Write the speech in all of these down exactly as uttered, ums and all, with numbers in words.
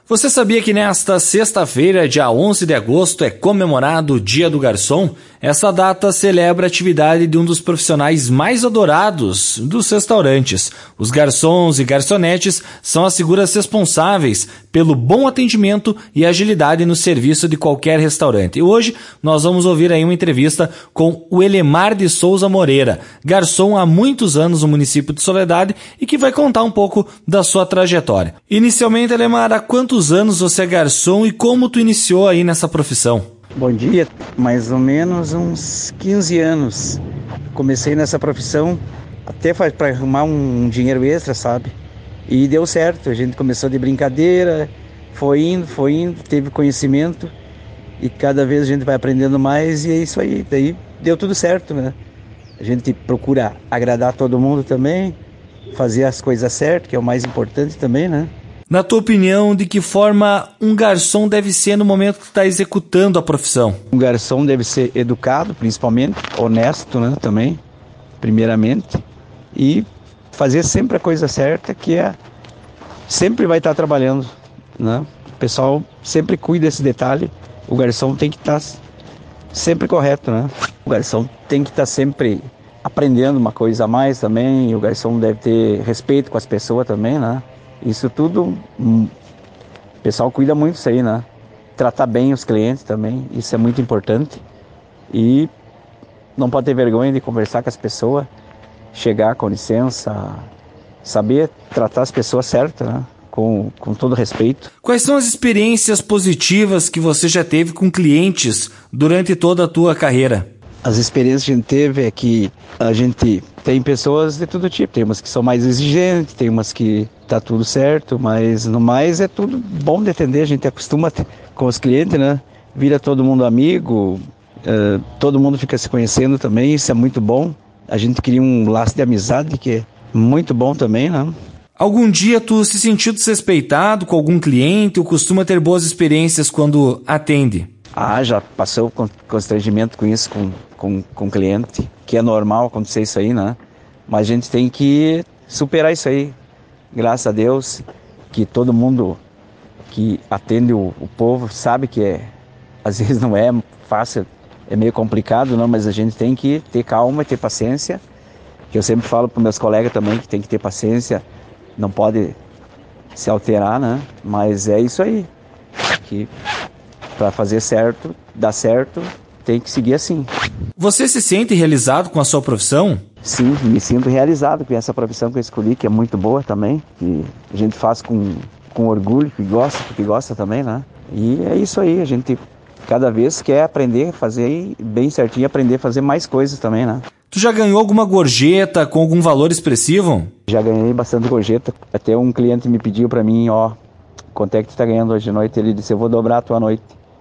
Você sabia que nesta sexta-feira, dia onze de agosto, é comemorado o Dia do Garçom? Essa data celebra a atividade de um dos profissionais mais adorados dos restaurantes. Os garçons e garçonetes são as figuras responsáveis pelo bom atendimento e agilidade no serviço de qualquer restaurante. E hoje nós vamos ouvir aí uma entrevista com o Elemar de Souza Moreira, garçom há muitos anos no município de Soledade e que vai contar um pouco da sua trajetória. Inicialmente, Elemar, há quantos anos você é garçom e como tu iniciou aí nessa profissão? Bom dia, mais ou menos uns quinze anos. Comecei nessa profissão até para arrumar um dinheiro extra, sabe? E deu certo, a gente começou de brincadeira, foi indo, foi indo, teve conhecimento e cada vez a gente vai aprendendo mais e é isso aí. Daí deu tudo certo, né? A gente procura agradar todo mundo também, fazer as coisas certas, que é o mais importante também, né? Na tua opinião, de que forma um garçom deve ser no momento que está executando a profissão? Um garçom deve ser educado, principalmente, honesto, né, também, primeiramente, e fazer sempre a coisa certa, que é, sempre vai estar trabalhando, né? O pessoal sempre cuida desse detalhe, o garçom tem que estar sempre correto, né? O garçom tem que estar sempre aprendendo uma coisa a mais também, o garçom deve ter respeito com as pessoas também, né? Isso tudo, o pessoal cuida muito disso aí, né? Tratar bem os clientes também, isso é muito importante. E não pode ter vergonha de conversar com as pessoas, chegar com licença, saber tratar as pessoas certas, né? Com, com todo respeito. Quais são as experiências positivas que você já teve com clientes durante toda a tua carreira? As experiências que a gente teve é que a gente tem pessoas de todo tipo. Tem umas que são mais exigentes, tem umas que tá tudo certo, mas no mais é tudo bom de atender. A gente acostuma com os clientes, né? Vira todo mundo amigo, uh, todo mundo fica se conhecendo também, isso é muito bom. A gente cria um laço de amizade que é muito bom também, né? Algum dia tu se sentiu desrespeitado com algum cliente ou costuma ter boas experiências quando atende? Ah, já passou constrangimento com isso, com, com, com cliente, que é normal acontecer isso aí, né? Mas a gente tem que superar isso aí. Graças a Deus, que todo mundo que atende o, o povo sabe que é, às vezes não é fácil, é meio complicado, não, mas a gente tem que ter calma e ter paciência. Que eu sempre falo para meus colegas também que tem que ter paciência, não pode se alterar, né? Mas é isso aí, que para fazer certo, dar certo, tem que seguir assim. Você se sente realizado com a sua profissão? Sim, me sinto realizado com essa profissão que eu escolhi, que é muito boa também, que a gente faz com, com orgulho, que gosta, porque gosta também, né? E é isso aí, a gente cada vez quer aprender a fazer bem certinho, aprender a fazer mais coisas também, né? Tu já ganhou alguma gorjeta com algum valor expressivo? Já ganhei bastante gorjeta, até um cliente me pediu para mim, ó, quanto é que tu tá ganhando hoje de noite? Ele disse, eu vou dobrar a tua noite.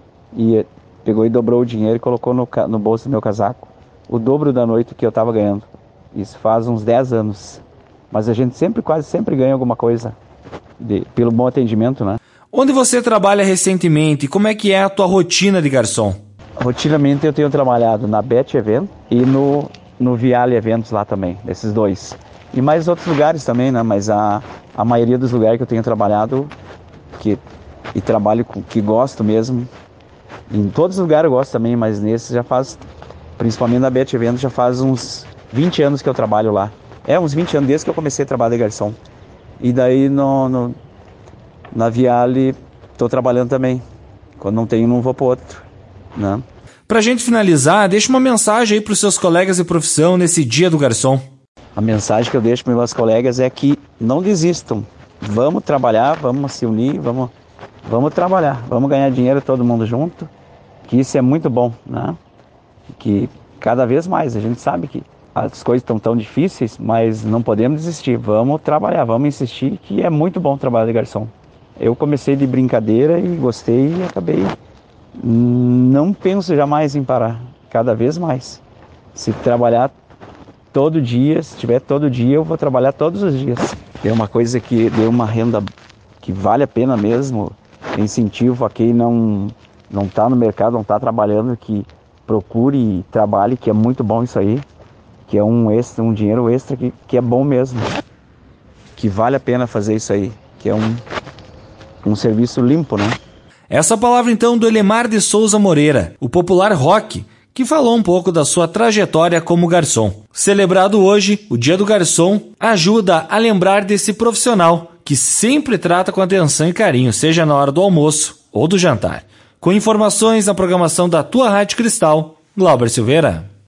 E pegou e dobrou o dinheiro e colocou no, no bolso do meu casaco o dobro da noite que eu estava ganhando. Isso faz uns dez anos. Mas a gente sempre, quase sempre ganha alguma coisa de, pelo bom atendimento, né? Onde você trabalha recentemente? Como é que é a tua rotina de garçom? Rotinamente eu tenho trabalhado na Bet Event e no, no Viale Eventos lá também, esses dois. E mais outros lugares também, né? Mas a, a maioria dos lugares que eu tenho trabalhado que, e trabalho com, que gosto mesmo. Em todos os lugares eu gosto também, mas nesse já faz, principalmente na Bet Eventos, já faz uns vinte anos que eu trabalho lá. É, uns vinte anos desde que eu comecei a trabalhar de garçom. E daí no, no, na Viale estou trabalhando também. Quando não tenho, não vou para outro, né? Pra gente finalizar, deixa uma mensagem aí para os seus colegas de profissão nesse Dia do Garçom. A mensagem que eu deixo para meus colegas é que não desistam. Vamos trabalhar, vamos se unir, vamos... Vamos trabalhar, vamos ganhar dinheiro todo mundo junto, que isso é muito bom, né? Que cada vez mais, a gente sabe que as coisas estão tão difíceis, mas não podemos desistir, vamos trabalhar, vamos insistir, que é muito bom trabalhar de garçom. Eu comecei de brincadeira e gostei e acabei, não penso jamais em parar, cada vez mais. Se trabalhar todo dia, se tiver todo dia, eu vou trabalhar todos os dias. É uma coisa que deu uma renda que vale a pena mesmo. Incentivo a quem não não está no mercado, não está trabalhando, que procure e trabalhe, que é muito bom isso aí, que é um extra, um dinheiro extra que, que é bom mesmo, que vale a pena fazer isso aí, que é um um serviço limpo, né? Essa palavra então do Elemar de Souza Moreira, o popular Rock, que falou um pouco da sua trajetória como garçom. Celebrado hoje, o Dia do Garçom ajuda a lembrar desse profissional que sempre trata com atenção e carinho, seja na hora do almoço ou do jantar. Com informações na programação da tua Rádio Cristal, Glauber Silveira.